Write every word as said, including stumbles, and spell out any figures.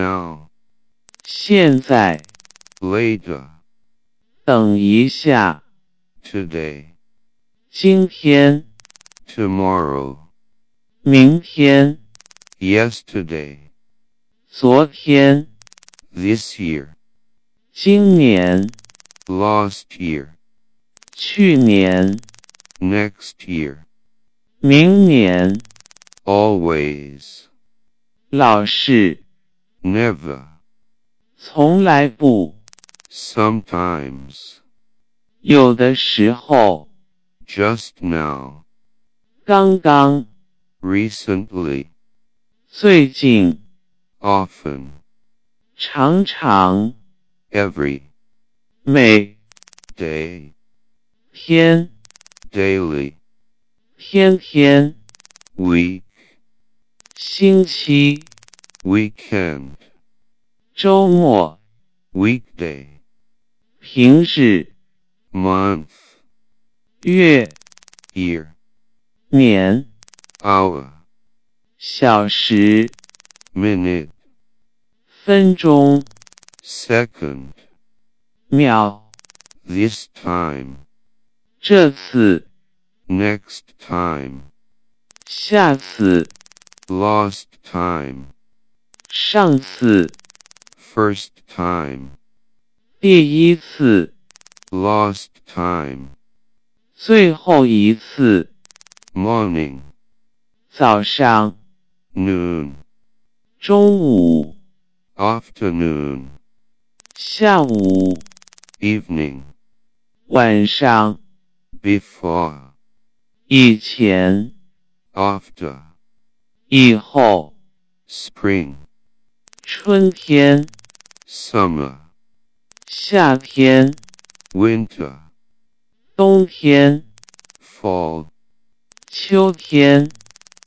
now, 现在 later, 等一下 today, 今天 tomorrow, 明天 yesterday, 昨天 this year, 今年 last year, 去年 next year, 明年 always, 老是 never, 从来不 sometimes, 有的时候 just now, 刚刚 recently, 最近 often, 常常 every, 每 day, 天 daily, 天天 week, 星期 weekend, 周末 weekday, 平日 month, 月 year, 年 hour, 小时 minute, 分钟 second, 秒 this time, 这次 next time, 下次 last time, 上次 first time, 第一次 last time, 最后一次 morning, 早上 noon, 中午 afternoon, 下午 evening, 晚上 before, 以前 after, 以后 spring, 春天 summer, 夏天 winter, 冬天 fall, 秋天